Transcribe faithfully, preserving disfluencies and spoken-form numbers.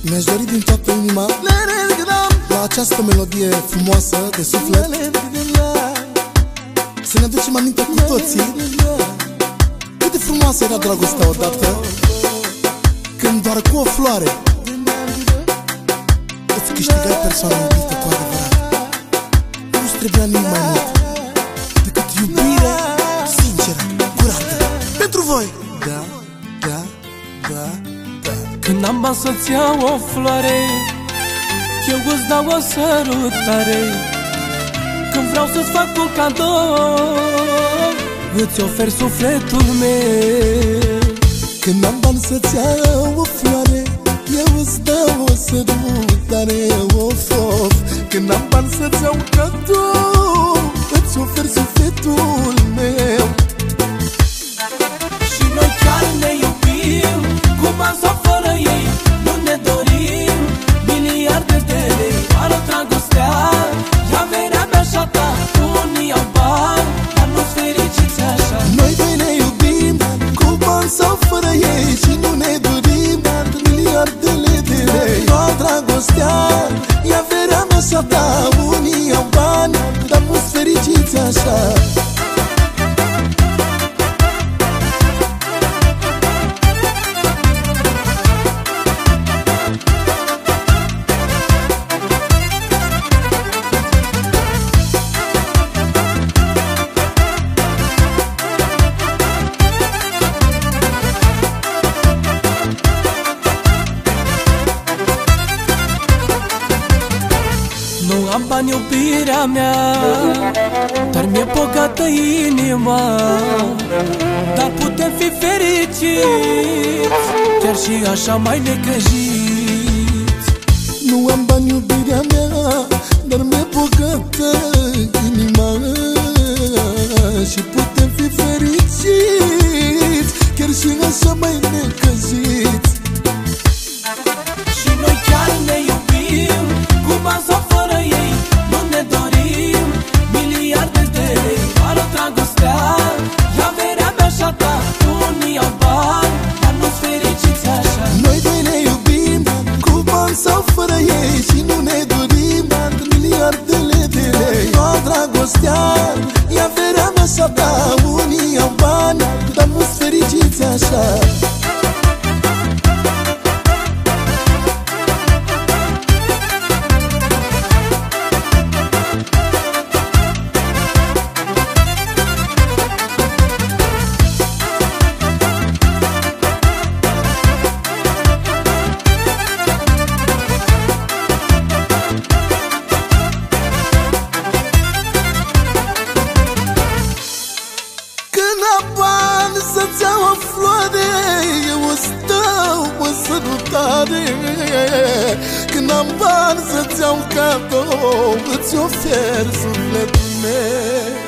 Mi-aș dori din toată inima la această melodie frumoasă de suflet să ne aducem aminte cu toții cât de frumoasă era dragostea odată, când doar cu o floare îți câștigai persoana iubită cu adevărat. Nu-ți trebuia nimic mai mult decât iubire sinceră, curată, pentru voi. Da, da, da, da. Când am bani să-ți iau o floare, eu îți dau o sărutare. Când vreau să-ți fac un cadou, îți ofer sufletul meu. Când am bani să-ți iau o floare, eu îți dau o sărutare, of, of. Când am bani să-ți iau un cadou, îți ofer sufletul meu. Și noi chiar ne iubim, cu bani sau fără ei, nu ne dorim miliarde de lei. Doar dragostea e averea mea și a ta. Unii au bani, dar nu-s fericiți așa. Noi doi ne iubim, cu bani sau fără ei, și nu ne dorim miliardele de lei. Doar dragostea e averea mea și a ta. Unii au bani, dar nu-s fericiți așa. Nu am bani, iubirea mea, dar mi-e bogată inima. Dar putem fi fericiți, chiar și așa mai necăjiți. Nu am bani, iubirea mea, dar mi-e bogată inima. Și putem fi fericiți, chiar și așa mai necăjiți. Și noi chiar ne iubim, cu bani sau fără ei, nu ne dorim miliarde de lei. Doar dragostea e averea mea și a ta. Unii au bani, dar nu-s fericiți așa. Noi doi ne iubim, cu bani sau fără ei, și nu ne dorim miliardele de lei. Doar dragostea e averea mea și a ta. Unii au bani, dar nu-s fericiți așa. Să-ți iau o floare, eu îți dau o sărutare. Când am bani să-ți iau un cadou, îți ofer sufletul meu.